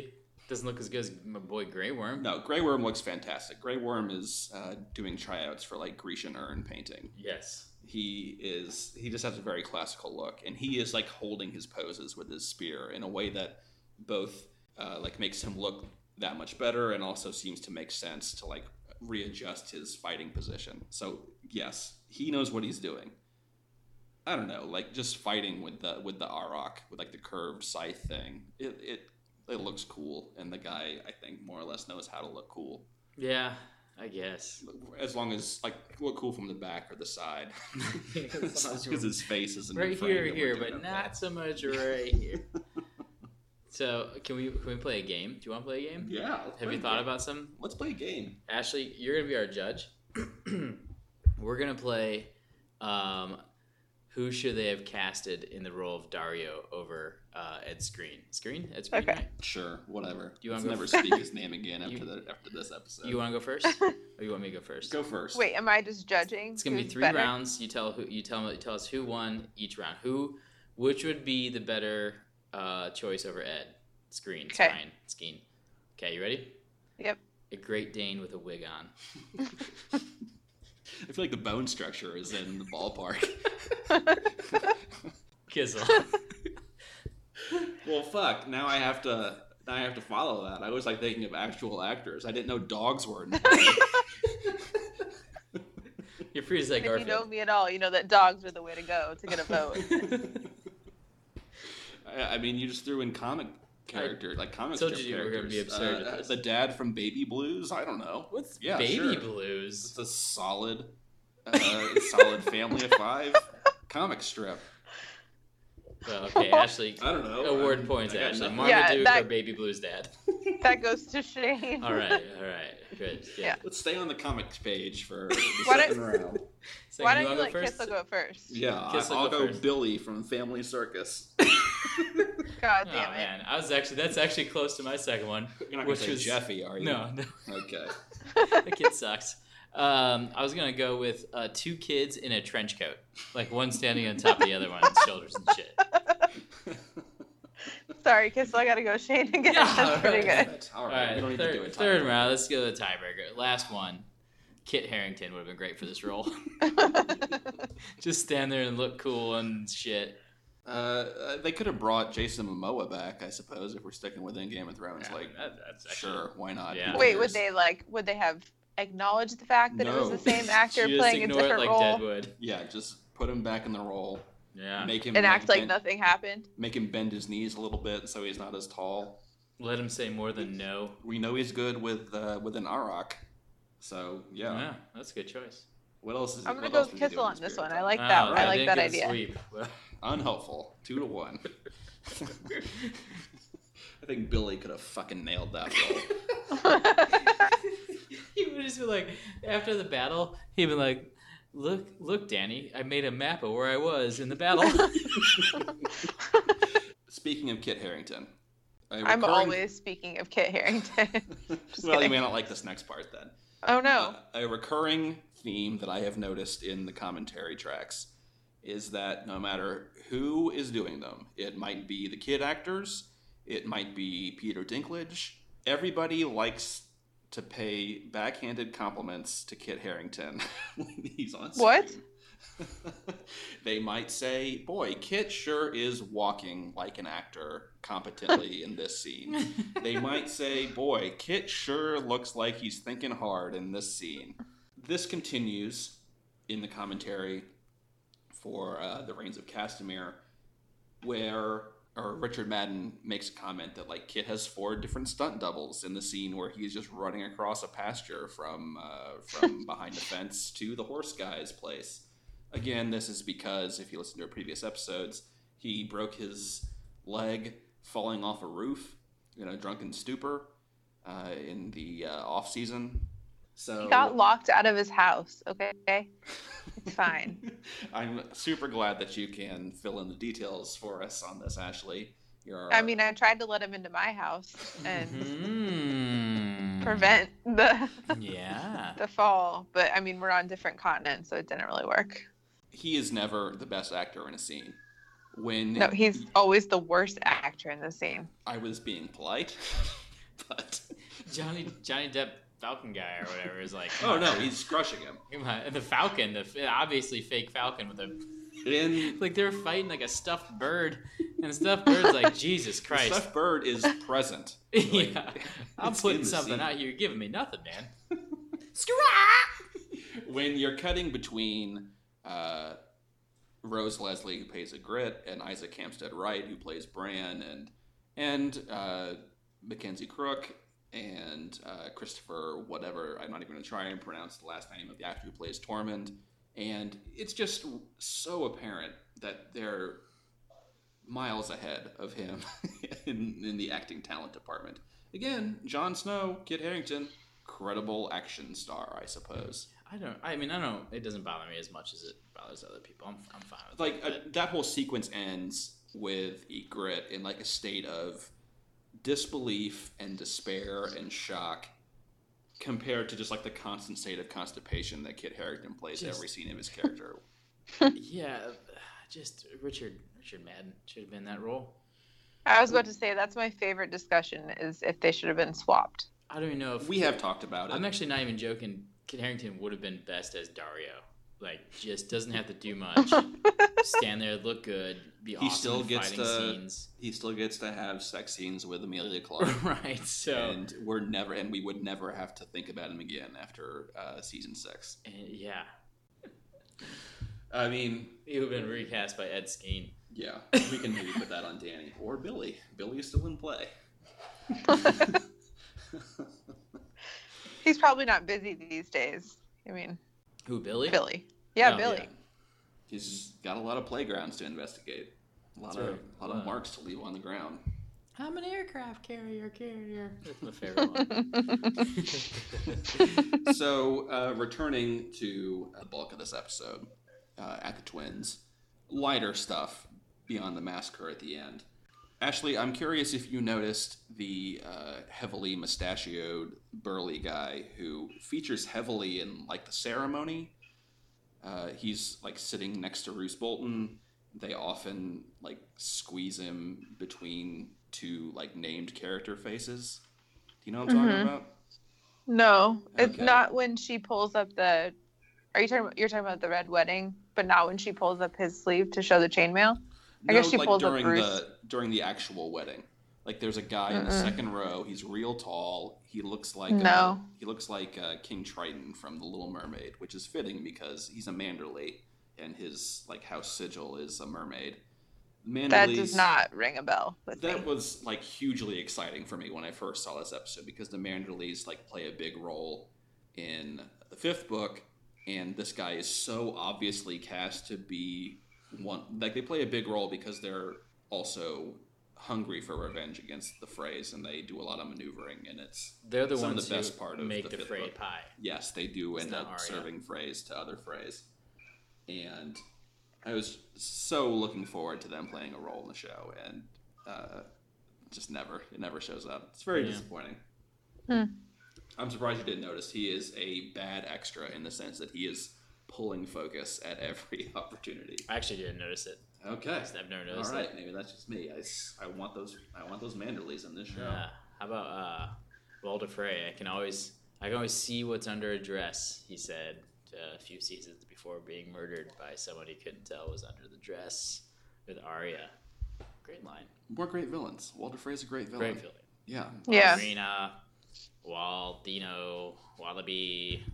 Doesn't look as good as my boy Grey Worm.
No, Grey Worm looks fantastic. Grey Worm is doing tryouts for like Grecian urn painting.
Yes.
He just has a very classical look, and he is like holding his poses with his spear in a way that both like makes him look that much better and also seems to make sense to like readjust his fighting position. So yes, he knows what he's doing. I don't know, like just fighting with the Auroch with like the curved scythe thing. It looks cool, and the guy I think more or less knows how to look cool.
Yeah, I guess.
As long as like look cool from the back or the side, because his face isn't
right
in frame,
here, but not so much right here. So can we play a game? Do you want to play a game?
Yeah.
Have you thought about some?
Let's play a game.
Ashley, you're gonna be our judge. We're gonna play. Who should they have casted in the role of Dario over Ed Skrein? Ed Skrein,
Okay.
right?
Sure, whatever.
Do you want
Let's
to
never speak his name again after this episode.
You want to go first, or you want me to go first?
Go first.
Wait, am I just judging?
It's gonna be
who's
3
better?
rounds. You tell us who won each round. Which would be the better choice over Ed Skrein?
Okay.
Skeen. Okay, you ready?
Yep.
A Great Dane with a wig on.
I feel like the bone structure is in the ballpark.
Kizzle.
Well, fuck. Now I have to follow that. I was like thinking of actual actors. I didn't know dogs were involved.
You're pretty like
If you
Garfield.
know me at all, you know that dogs are the way to go to get a vote.
I mean, you just threw in comic characters, like comic
told
strip
you were gonna be
characters.
absurd at this.
The dad from Baby Blues. I don't know.
What's
Yeah,
Baby
sure.
Blues?
It's a solid Family of 5 comic strip.
Well, okay, Ashley.
I don't know.
Award points,
I got
Ashley.
nothing.
Marmaduke
Yeah,
or Baby Blues dad?
That goes to Shane.
All right, good.
Yeah.
Let's stay on the comics page for the
Why
second round.
So
Why
you
don't you
wanna
let
go first?
Kissel go first?
Yeah,
Kissel,
I'll
go
go
first.
Billy from Family Circus.
God
Oh
damn it.
man, that's actually close to my second one.
You're not going
Which
to say
was-
Jeffy, are you?
No,
Okay.
that kid sucks. I was gonna go with 2 kids in a trench coat, like one standing on top of the other one's shoulders and shit.
Sorry, Kissel, I gotta go Shane again.
Yeah,
That's pretty
alright.
good.
All
All
right.
right,
We don't need to do it.
third round. Let's go to the tiebreaker. Last one. Kit Harington would have been great for this role. Just stand there and look cool and shit.
They could have brought Jason Momoa back, I suppose, if we're sticking within Game of Thrones.
Yeah,
like,
that's actually,
sure, why not?
Yeah.
Who
Wait,
cares?
would they have acknowledged the fact that it was
No.
the same actor
Just
playing a
ignore it
different
like
role
Deadwood.
Yeah, just put him back in the role.
Yeah.
Make him
and act like
bend,
nothing happened?
Make him bend his knees a little bit so he's not as tall.
Let him say more than no.
We know he's good with an Auroch. So yeah.
That's a good choice.
What else is?
I'm gonna
what
go
else
with
did he do
Kissel
in
on this
Spirit
one. I
Time?
like that.
Oh,
I like
didn't
that
get a
idea.
sweep. Well,
Unhelpful. 2-1. I think Billy could have fucking nailed that role.
he would just be like, after the battle, he'd be like, look, Danny, I made a map of where I was in the battle.
Speaking of Kit Harington,
I'm always speaking of Kit Harington. Just
well, you
kidding.
may not like this next part then.
Oh no.
A recurring theme that I have noticed in the commentary tracks is that no matter who is doing them, it might be the kid actors, it might be Peter Dinklage, everybody likes to pay backhanded compliments to Kit Harington when he's on screen.
What?
They might say, boy, Kit sure is walking like an actor competently in this scene. They might say, boy, Kit sure looks like he's thinking hard in this scene. This continues in the commentary for The Reigns of Castamere, where Richard Madden makes a comment that like Kit has 4 different stunt doubles in the scene where he's just running across a pasture from behind a fence to the horse guy's place. Again, this is because if you listen to our previous episodes, he broke his leg falling off a roof in a drunken stupor in the off season. So
He got locked out of his house, okay? It's fine.
I'm super glad that you can fill in the details for us on this, Ashley.
I mean, I tried to let him into my house and
Mm.
prevent the
Yeah.
the fall, but I mean, we're on different continents, so it didn't really work.
he is never the best actor in a scene. When
No, he's always the worst actor in the scene.
I was being polite. But
Johnny Depp Falcon guy or whatever is like,
oh no, he's crushing him.
And the Falcon, the obviously fake Falcon with a like they're fighting like a stuffed bird, and the stuffed bird's like, Jesus Christ.
The stuffed bird is present. Like,
yeah, I'm putting something out here. You're giving me nothing, man.
When you're cutting between Rose Leslie, who plays Ygritte, and Isaac Hampstead Wright, who plays Bran, and Mackenzie Crook, and Christopher whatever, I'm not even going to try and pronounce the last name of the actor who plays Tormund, and it's just so apparent that they're miles ahead of him in the acting talent department. Again, Jon Snow, Kit Harington, credible action star, I suppose.
I don't. It doesn't bother me as much as it bothers other people. I'm fine with
like that whole sequence ends with Ygritte in like a state of disbelief and despair and shock, compared to just like the constant state of constipation that Kit Harington plays every scene of his character.
Yeah, just Richard Madden should have been that role.
I was about to say that's my favorite discussion is if they should have been swapped.
I don't even know if
we have talked about it.
I'm actually not even joking. Kit Harington would have been best as Dario. Like, just doesn't have to do much. Stand there, look good, be awesome in fighting scenes.
He still gets to have sex scenes with Emilia Clarke.
Right, so...
And we would never have to think about him again after season 6.
Yeah.
I mean...
He would have been recast by Ed Skeen.
Yeah, we can maybe put that on Danny. Or Billy. Billy is still in play.
He's probably not busy these days. I mean...
Who, Billy?
Billy. Yeah, Billy.
Yeah. He's got a lot of playgrounds to investigate. A lot of marks to leave on the ground.
I'm an aircraft carrier. That's my favorite one.
So, returning to the bulk of this episode, at the Twins, lighter stuff beyond the massacre at the end. Ashley, I'm curious if you noticed the heavily mustachioed, burly guy who features heavily in like the ceremony. He's like sitting next to Roose Bolton. They often like squeeze him between two like named character faces. Do you know what I'm talking about?
No,
Okay.
It's not when she pulls up the. You're talking about the red wedding, but not when she pulls up his sleeve to show the chainmail. I guess she
like
pulls up Bruce.
during the actual wedding. Like there's a guy in the second row. He's real tall. He looks like King Triton from The Little Mermaid, which is fitting because he's a Manderley and his like house sigil is a mermaid.
That does not ring a bell with me.
That was like hugely exciting for me when I first saw this episode because the Manderleys like play a big role in the 5th book, and this guy is so obviously cast to be one. Like they play a big role because they're also hungry for revenge against the Freys, and they do a lot of maneuvering, and
they're the
some
ones
of the best part of
make the
5th
Frey
book.
pie.
Yes, they do end up
Arya.
serving Freys to other Freys, and I was so looking forward to them playing a role in the show, and it never shows up. It's very disappointing. I'm surprised you didn't notice. He is a bad extra in the sense that he is pulling focus at every opportunity.
I actually didn't notice it.
Okay,
I've never noticed.
All right,
that.
maybe that's just me. I want those Manderleys in this show.
How about Walder Frey? I can always see what's under a dress. He said a few seasons before being murdered by someone he couldn't tell was under the dress with Arya. Great line.
More great villains. Walder Frey's a great villain.
Great villain.
Yeah.
Yeah.
Marina, Dino, Wallaby.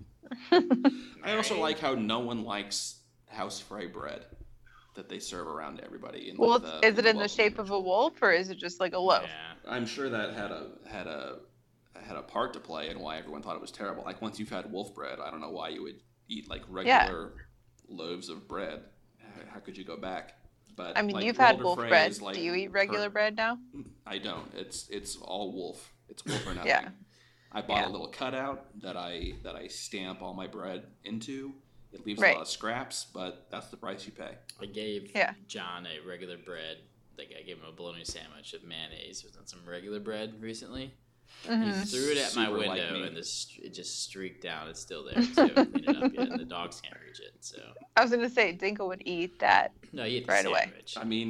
I also like how no one likes House Frey bread that they serve around to everybody.
Well, is it in the shape of a wolf, or is it just like a loaf?
Yeah.
I'm sure that had a part to play in why everyone thought it was terrible. Like once you've had wolf bread, I don't know why you would eat like regular loaves of bread. How could you go back? But
I mean,
like,
you've had
Walder
wolf
Frey
bread.
is, like,
Do you eat regular bread now?
I don't. It's all wolf. It's wolf or nothing.
Yeah.
I bought a little cutout that I stamp all my bread into. It leaves a lot of scraps, but that's the price you pay.
I gave John a regular bread. Like I gave him a bologna sandwich of mayonnaise with some regular bread recently. He threw it at my window, and it just streaked down. It's still there, too. I haven't cleaned it up yet, and the dogs can't reach it. So
I was gonna say Dinka would eat that.
No, he ate the
right away.
sandwich.
I mean,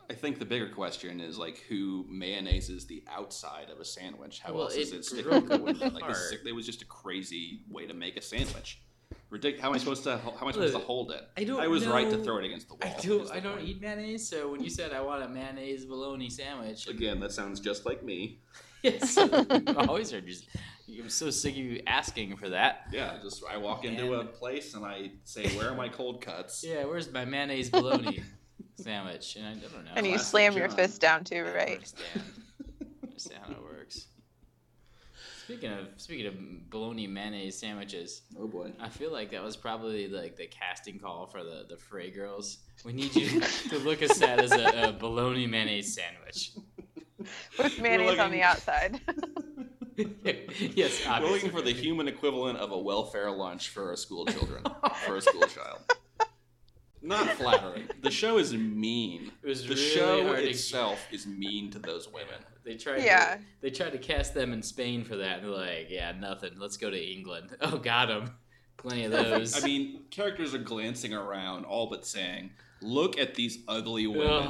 I think the bigger question is like who mayonnaises the outside of a sandwich. How else is it stick with the window? Like it was just a crazy way to make a sandwich. Ridiculous. How am I supposed to hold it? I was right to throw it against the wall.
I don't eat mayonnaise, so when you said I want a mayonnaise bologna sandwich,
again, that sounds just like me.
Yes, I always heard you. I'm so sick of you asking for that.
Yeah, just I walk into a place and I say, "Where are my cold cuts?"
Yeah, where's my mayonnaise bologna sandwich? And I don't know.
And you slam your fist down too, right?
I understand how it works. Speaking of bologna mayonnaise sandwiches,
oh boy,
I feel like that was probably like the casting call for the Frey girls. We need you to look us at as a bologna mayonnaise sandwich
with mayonnaise on the outside.
Yes, obviously.
We're looking for the human equivalent of a welfare lunch for a school child. Not flattering. The show is mean.
The really
show itself is mean to those women.
They tried to cast them in Spain for that. And they're like, yeah, nothing. Let's go to England. Oh, got him. Plenty of those.
I mean, characters are glancing around, all but saying, "Look at these ugly women."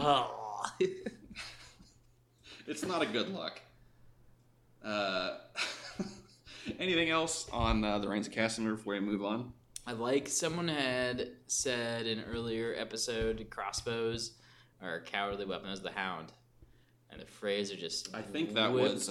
It's not a good look. Anything else on the Reigns of Castamere before we move on?
Like someone had said in an earlier episode, crossbows are cowardly weapons of the Hound, and the Freys are just.
I think that was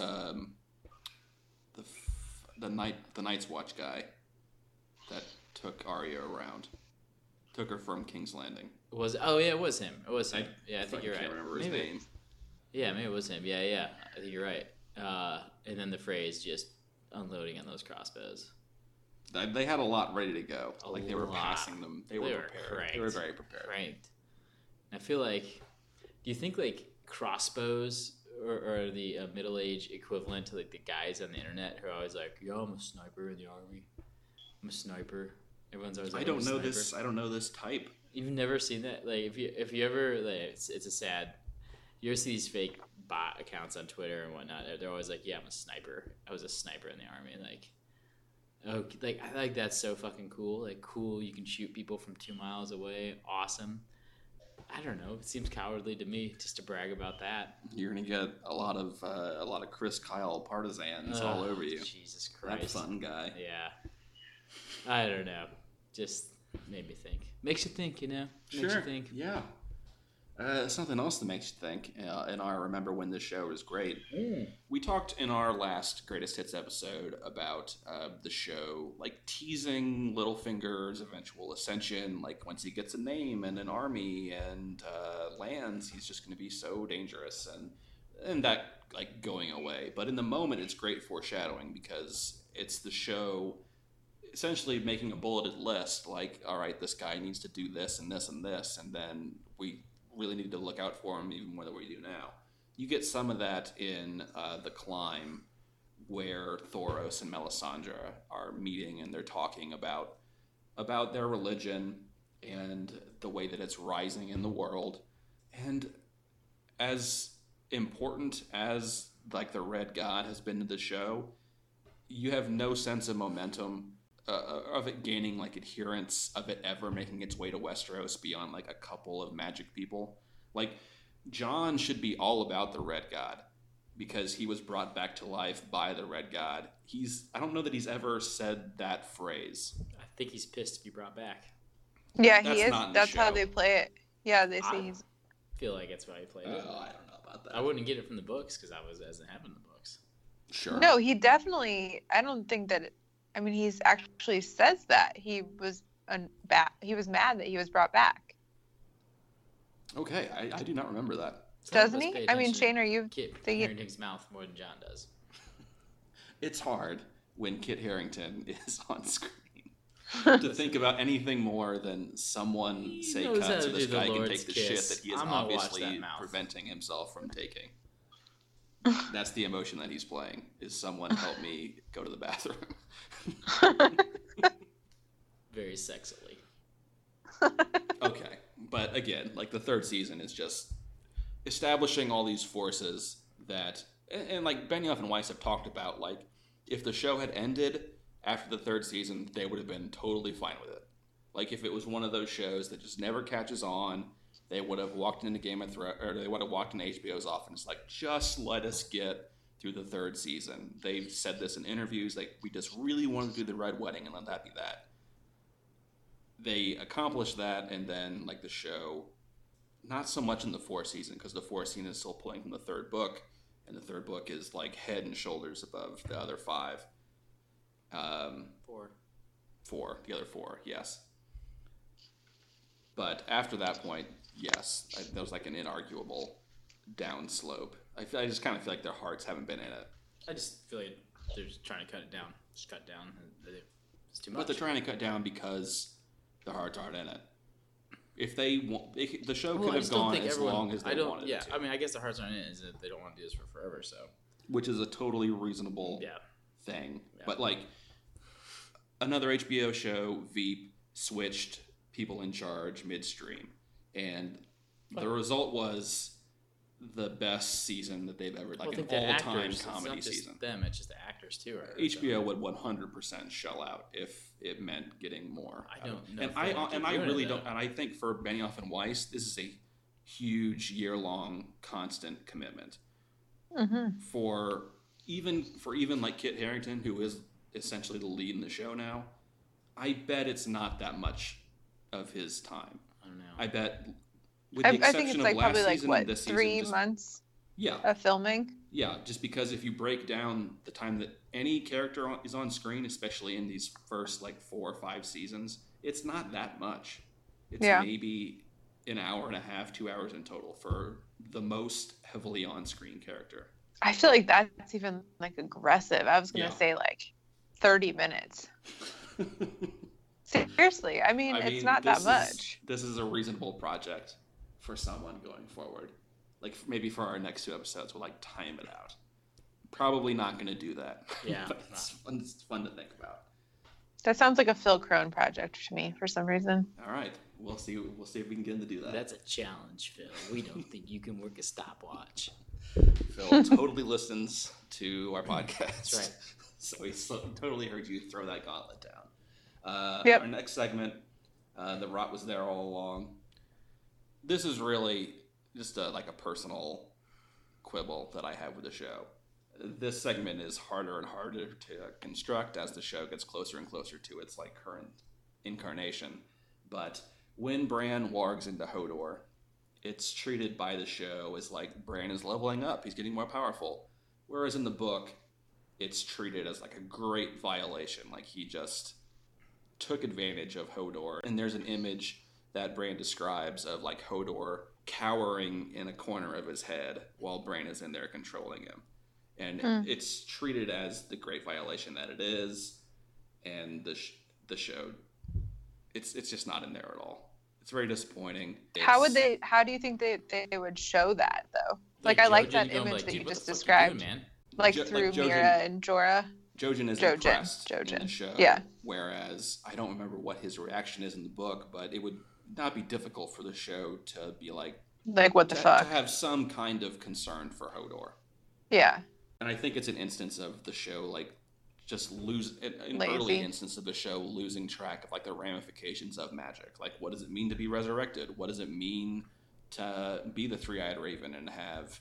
the Night's Watch guy that took Arya around, took her from King's Landing.
It was him. It was him. I think you're right.
I can't remember his name.
Yeah, maybe it was him. Yeah. I think you're right. And then the Freys just unloading on those crossbows.
They had a lot ready to go. They were passing them. They were prepared.
Cranked.
They were very prepared.
Cranked. I feel like, do you think like crossbows are the middle-aged equivalent to like the guys on the internet who are always like, "Yo, I'm a sniper in the army. I'm a sniper." Everyone's always like,
I don't know this type.
You've never seen that? Like if you ever like, it's a sad. You ever see these fake bot accounts on Twitter and whatnot? They're always like, "Yeah, I'm a sniper. I was a sniper in the army." I like that's so fucking cool. Like, cool, you can shoot people from 2 miles away. Awesome. I don't know. It seems cowardly to me just to brag about that.
You're gonna get a lot of Chris Kyle partisans all over you.
Jesus Christ,
that fun guy.
Yeah. I don't know. Just made me think. Makes you think, you know.
Sure.
Makes you think.
Yeah. Something else that makes you think, and I remember when this show was great. We talked in our last Greatest Hits episode about the show, like teasing Littlefinger's eventual ascension. Like once he gets a name and an army and lands, he's just going to be so dangerous, and that like going away. But in the moment, it's great foreshadowing because it's the show essentially making a bulleted list. Like, all right, this guy needs to do this and this and this, and then we really need to look out for him even more than we do now. You get some of that in The Climb, where Thoros and Melisandre are meeting and they're talking about their religion and the way that it's rising in the world. And as important as like the Red God has been to the show, you have no sense of momentum of it gaining like adherence, of it ever making its way to Westeros beyond like a couple of magic people. Like Jon should be all about the Red God because he was brought back to life by the Red God. I don't know that he's ever said that phrase.
I think he's pissed to be brought back.
Yeah, he is. That's how they play it. Yeah, they say he's.
I feel like that's why he played it.
Oh, I don't know about that.
I wouldn't get it from the books because it doesn't happen in the books.
Sure.
No, he definitely. I don't think that. I mean, he's actually says that he was he was mad that he was brought back.
Okay, I do not remember that.
Doesn't he? I mean, Shane, are you
Kit Harington's mouth more than Jon does?
It's hard when Kit Harington is on screen to think about anything more than someone say cut so this guy can take the shit that he is obviously preventing himself from taking. That's the emotion that he's playing, is someone help me go to the bathroom.
Very sexily.
Okay, but again, like the third season is just establishing all these forces that, and like Benioff and Weiss have talked about, like if the show had ended after the third season, they would have been totally fine with it. Like if it was one of those shows that just never catches on, they would have walked into Game of Thrones, or they would have walked into HBO's office like, just let us get through the third season. They've said this in interviews, like, we just really wanted to do the Red Wedding and let that be that. They accomplished that, and then like the show, not so much in the fourth season, because the fourth season is still pulling from the third book, and the third book is like head and shoulders above the other five. The other four, yes. But after that point, yes, there was like an inarguable downslope. I just kind of feel like their hearts haven't been in it.
I just feel like they're just trying to cut it down. Just cut down. It's too much.
But they're trying to cut down because their hearts aren't in it. If they want, the show could have gone as long as they wanted it to.
I mean, I guess the hearts aren't in it is that they don't want to do this for forever, so.
Which is a totally reasonable thing. Yeah. But like, another HBO show, Veep, switched people in charge midstream. And the result was the best season that they've ever, like an all-time comedy season.
It's just the actors too.
HBO would 100% shell out if it meant getting more.
I don't know.
And I really don't. And I think for Benioff and Weiss, this is a huge year-long constant commitment. Mm-hmm. For even like Kit Harington, who is essentially the lead in the show now, I bet it's not that much of his time.
I don't know.
I bet, with the exception
I think it's
of
like
last
probably like
season
what,
and this
3
season,
months
yeah,
of filming.
Yeah, just because if you break down the time that any character is on screen, especially in these first like 4 or 5 seasons, it's not that much. It's maybe an hour and a half, 2 hours in total for the most heavily on-screen character.
I feel like that's even like aggressive. I was going to say like 30 minutes. Seriously, I mean, it's not that much.
This is a reasonable project for someone going forward. Like maybe for our next 2 episodes, we'll like time it out. Probably not going to do that.
Yeah,
but it's fun to think about.
That sounds like a Phil Crone project to me for some reason.
All right, we'll see if we can get him to do that.
That's a challenge, Phil. We don't think you can work a stopwatch.
Phil totally listens to our podcast.
That's right.
So he totally heard you throw that gauntlet down.
Yep.
Our next segment, The Rot Was There All Along. This is really just like a personal quibble that I have with the show. This segment is harder and harder to construct as the show gets closer and closer to its like current incarnation. But when Bran wargs into Hodor, it's treated by the show as like Bran is leveling up, he's getting more powerful. Whereas in the book, it's treated as like a great violation, like he just took advantage of Hodor. And there's an image that Bran describes of like Hodor cowering in a corner of his head while Bran is in there controlling him. And it's treated as the great violation that it is. And the show, it's just not in there at all. It's very disappointing. How
do you think they would show that though? Like I like that image that you just described.
Man?
Like through Mira and Jorah.
Jojen is impressed in the show.
Yeah.
Whereas I don't remember what his reaction is in the book, but it would not be difficult for the show to be like
what the fuck?
To have some kind of concern for Hodor.
Yeah.
And I think it's an instance of the show like just an early instance of the show losing track of like the ramifications of magic. Like, what does it mean to be resurrected? What does it mean to be the Three-Eyed Raven and have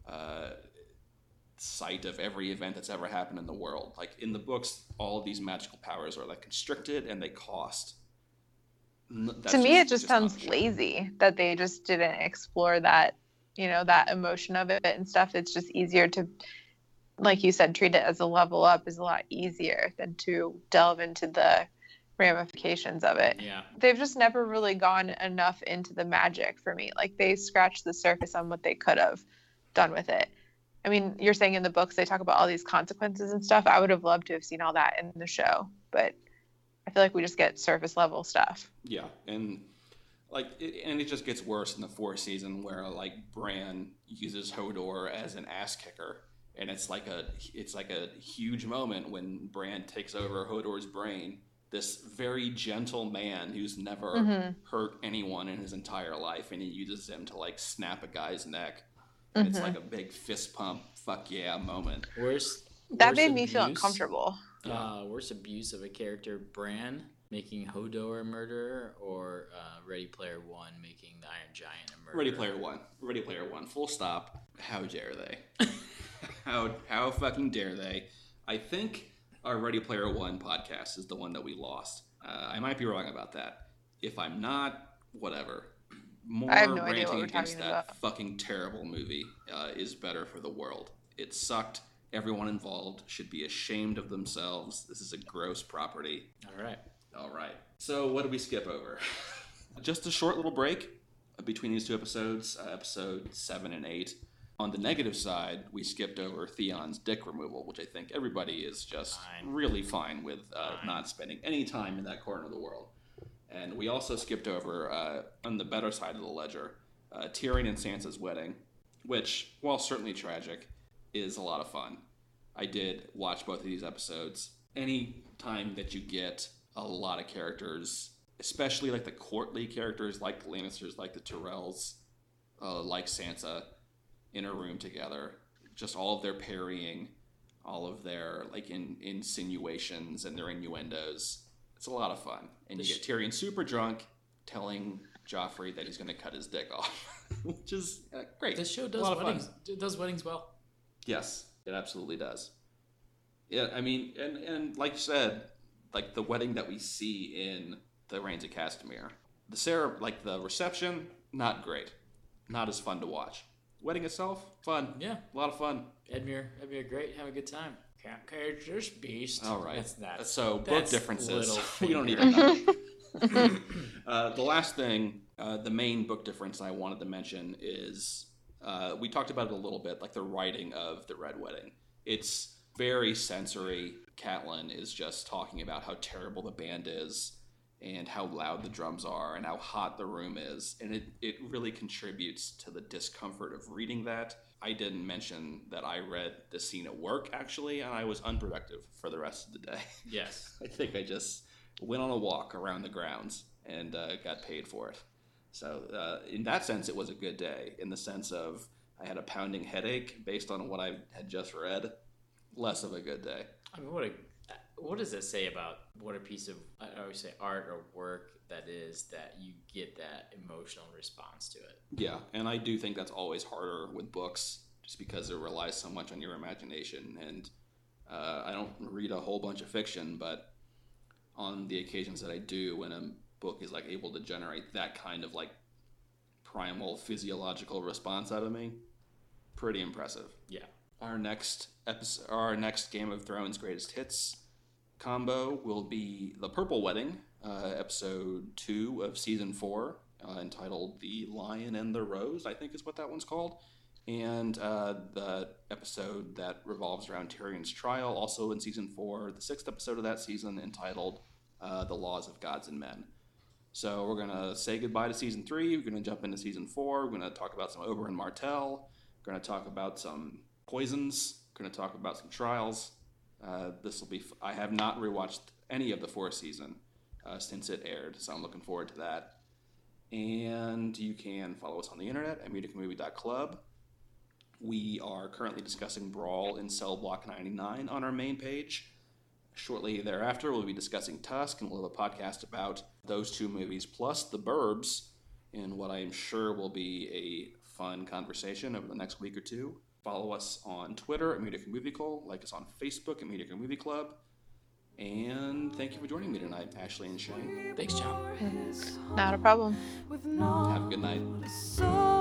sight of every event that's ever happened in the world? Like in the books, all of these magical powers are like constricted and they cost.
To me, it just sounds lazy that they just didn't explore that, that emotion of it and stuff. It's just easier to, like you said, treat it as a level up is a lot easier than to delve into the ramifications of it.
Yeah.
They've just never really gone enough into the magic for me. Like they scratched the surface on what they could have done with it. I mean, you're saying in the books they talk about all these consequences and stuff. I would have loved to have seen all that in the show, but I feel like we just get surface level stuff.
Yeah, and it just gets worse in the 4th season where like Bran uses Hodor as an ass kicker, and it's like a huge moment when Bran takes over Hodor's brain. This very gentle man who's never hurt anyone in his entire life, and he uses him to like snap a guy's neck. And it's like a big fist pump, fuck yeah moment.
That made me feel uncomfortable.
Worst abuse of a character, Bran making Hodor a murderer, or Ready Player One making the Iron Giant a murderer?
Ready Player One. Full stop. How dare they? How fucking dare they? I think our Ready Player One podcast is the one that we lost. I might be wrong about that. If I'm not, whatever. More
I have no idea what
ranting
we're
against
talking
that
about.
fucking terrible movie is better for the world. It sucked. Everyone involved should be ashamed of themselves. This is a gross property. All right. So what did we skip over? Just a short little break between these two episodes, episode 7 and 8. On the negative side, we skipped over Theon's dick removal, which I think everybody is just really fine with not spending any time in that corner of the world. And we also skipped over, on the better side of the ledger, Tyrion and Sansa's wedding, which, while certainly tragic, is a lot of fun. I did watch both of these episodes. Any time that you get a lot of characters, especially like the courtly characters, like the Lannisters, like the Tyrells, like Sansa, in a room together, just all of their parrying, all of their like insinuations and their innuendos. It's a lot of fun. And you get Tyrion super drunk telling Joffrey that he's going to cut his dick off, which is great.
This show does weddings. It does weddings well.
Yes, it absolutely does. Yeah, I mean, and like you said, like the wedding that we see in The Rains of Castamere, the reception, not great, not as fun to watch. Wedding itself, fun.
Yeah,
a lot of fun.
Edmure, great. Have a good time. Can't cage this beast.
All right.
That's
book differences. We don't need to know. The last thing, the main book difference I wanted to mention is we talked about it a little bit, like the writing of The Red Wedding. It's very sensory. Catelyn is just talking about how terrible the band is and how loud the drums are and how hot the room is. And it really contributes to the discomfort of reading that. I didn't mention that I read the scene at work, actually, and I was unproductive for the rest of the day.
Yes.
I think I just went on a walk around the grounds and got paid for it. So in that sense, it was a good day. In the sense of I had a pounding headache based on what I had just read. Less of a good day.
I mean, what does it say about what a piece of, I always say, art or work that is, that you get that emotional response to it?
Yeah, and I do think that's always harder with books, just because it relies so much on your imagination. And I don't read a whole bunch of fiction, but on the occasions that I do, when a book is like able to generate that kind of like primal physiological response out of me, pretty impressive.
Yeah.
Our next Game of Thrones Greatest Hits combo will be The Purple Wedding, episode 2 of season 4, entitled The Lion and the Rose, I think is what that one's called. And the episode that revolves around Tyrion's trial, also in season 4, the 6th episode of that season, entitled The Laws of Gods and Men. So we're going to say goodbye to season 3. We're going to jump into season 4. We're going to talk about some Oberyn Martell. We're going to talk about some poisons. We're going to talk about some trials. This will be. I have not rewatched any of the 4th season since it aired, so I'm looking forward to that. And you can follow us on the internet at MuticaMovie.club. We are currently discussing Brawl in Cell Block 99 on our main page. Shortly thereafter, we'll be discussing Tusk, and we'll have a podcast about those 2 movies, plus The Burbs, in what I am sure will be a fun conversation over the next week or 2. Follow us on Twitter at Mutica Movie Club, like us on Facebook at Mutica Movie Club. And thank you for joining me tonight, Ashley and Shane.
Thanks, John.
Not a problem.
Have a good night.